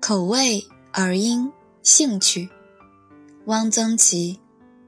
口味、耳音、兴趣，汪曾祺。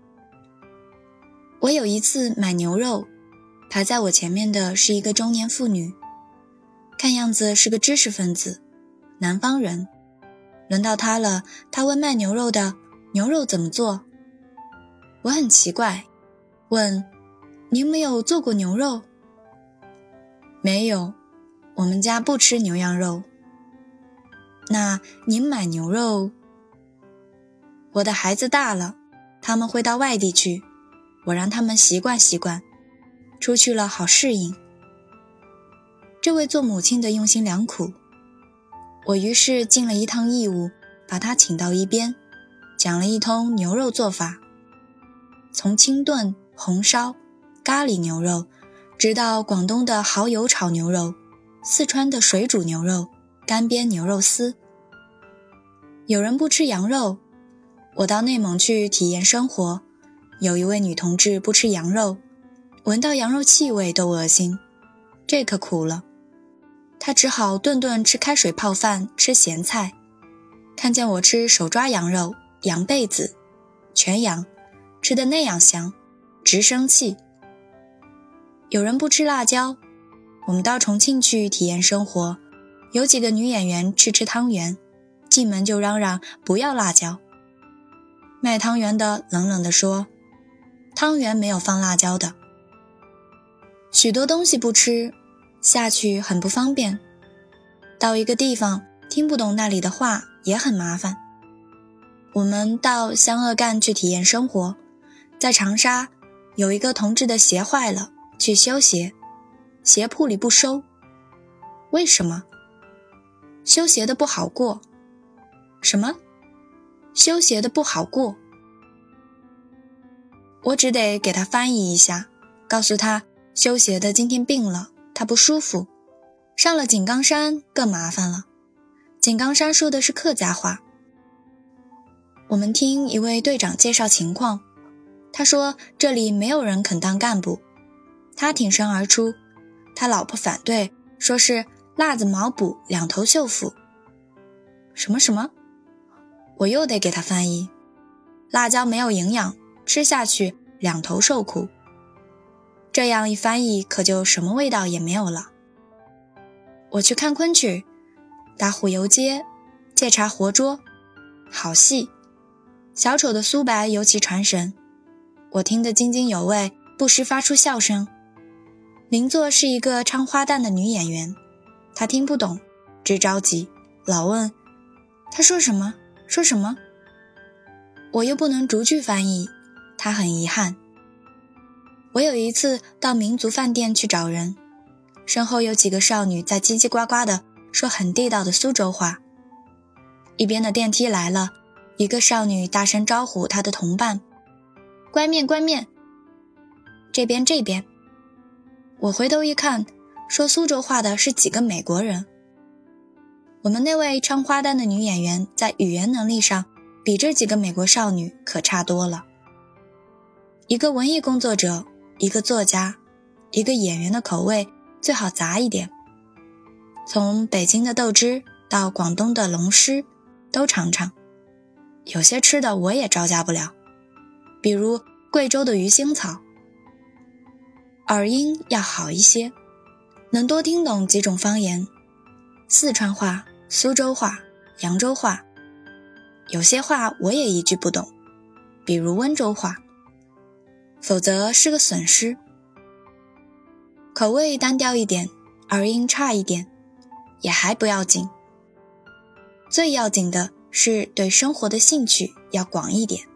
我有一次买牛肉，排在我前面的是一个中年妇女，看样子是个知识分子，南方人。轮到她了，她问卖牛肉的，牛肉怎么做？我很奇怪，问，您没有做过牛肉？没有，我们家不吃牛羊肉。那您买牛肉？我的孩子大了，他们会到外地去，我让他们习惯习惯，出去了好适应。这位做母亲的用心良苦，我于是尽了一趟义务，把他请到一边，讲了一通牛肉做法，从清炖、红烧、咖喱牛肉，直到广东的蚝油炒牛肉，四川的水煮牛肉，干煸牛肉丝。有人不吃羊肉，我到内蒙去体验生活，有一位女同志不吃羊肉，闻到羊肉气味都恶心，这可苦了。她只好顿顿吃开水泡饭，吃咸菜。看见我吃手抓羊肉、羊背子、全羊，吃得那样香，直生气。有人不吃辣椒，我们到重庆去体验生活，有几个女演员去吃汤圆，进门就嚷嚷不要辣椒。卖汤圆的冷冷地说，汤圆没有放辣椒的。许多东西不吃，下去很不方便。到一个地方听不懂那里的话也很麻烦。我们到湘鄂赣去体验生活，在长沙有一个同志的鞋坏了，去修鞋，鞋铺里不收。为什么？修鞋的不好过。什么？修鞋的不好过。我只得给他翻译一下，告诉他修鞋的今天病了，他不舒服。上了井冈山更麻烦了，井冈山说的是客家话。我们听一位队长介绍情况，他说这里没有人肯当干部，他挺身而出，他老婆反对，说是辣子毛补两头锈腐。什么什么？我又得给他翻译，辣椒没有营养，吃下去两头受苦。这样一翻译可就什么味道也没有了。我去看昆曲，打虎游街，借茶活捉，好戏。小丑的苏白尤其传神，我听得津津有味，不时发出笑声。邻座是一个唱花旦的女演员，她听不懂，直着急，老问她说什么说什么。我又不能逐句翻译，她很遗憾。我有一次到民族饭店去找人，身后有几个少女在叽叽呱呱地说很地道的苏州话。一边的电梯来了，一个少女大声招呼她的同伴，关面关面，这边这边。我回头一看，说苏州话的是几个美国人。我们那位唱花旦的女演员在语言能力上比这几个美国少女可差多了。一个文艺工作者，一个作家，一个演员的口味最好杂一点，从北京的豆汁到广东的龙狮都尝尝。有些吃的我也招架不了，比如贵州的鱼腥草。耳音要好一些，能多听懂几种方言，四川话、苏州话、扬州话。有些话我也一句不懂，比如温州话，否则是个损失。口味单调一点，耳音差一点，也还不要紧。最要紧的是对生活的兴趣要广一点。